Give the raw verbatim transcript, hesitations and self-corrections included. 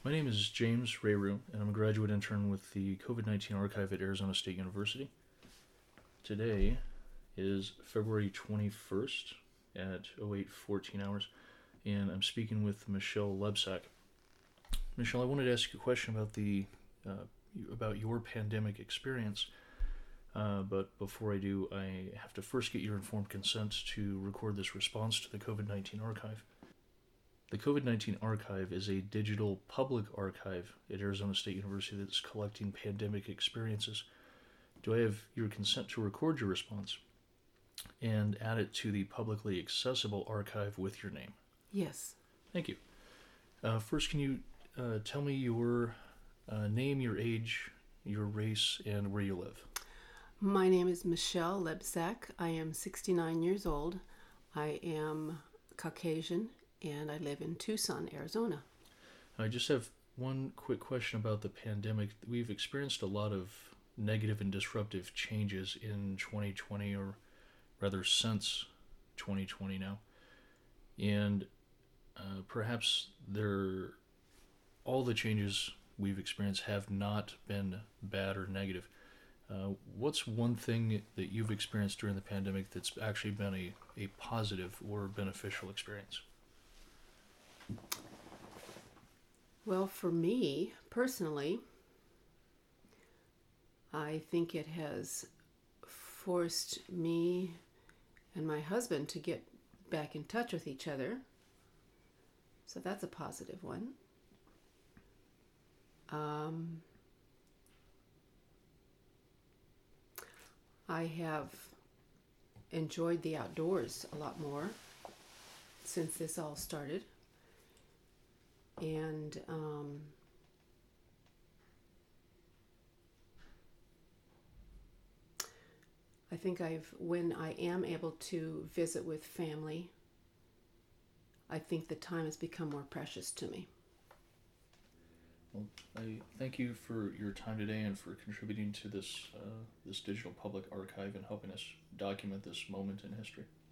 My name is James Rayru, and I'm a graduate intern with the COVID nineteen Archive at Arizona State University. Today is February twenty-first at oh eight fourteen hours, and I'm speaking with Michelle Lebsack. Michelle, I wanted to ask you a question about the uh, about your pandemic experience, uh, but before I do, I have to first get your informed consent to record this response to the COVID nineteen Archive. The COVID nineteen Archive is a digital public archive at Arizona State University that's collecting pandemic experiences. Do I have your consent to record your response and add it to the publicly accessible archive with your name? Yes. Thank you. Uh, first, can you uh, tell me your uh, name, your age, your race, and where you live? My name is Michelle Lebsack. I am sixty-nine years old. I am Caucasian, and I live in Tucson, Arizona. I just have one quick question about the pandemic. We've experienced a lot of negative and disruptive changes in twenty twenty, or rather since twenty twenty now. And uh, perhaps they're, all the changes we've experienced have not been bad or negative. Uh, what's one thing that you've experienced during the pandemic that's actually been a, a positive or beneficial experience? Well, for me, personally, I think it has forced me and my husband to get back in touch with each other. So that's a positive one. Um, I have enjoyed the outdoors a lot more since this all started. And um, I think I've, when I am able to visit with family, I think the time has become more precious to me. Well, I thank you for your time today and for contributing to this uh, this digital public archive and helping us document this moment in history.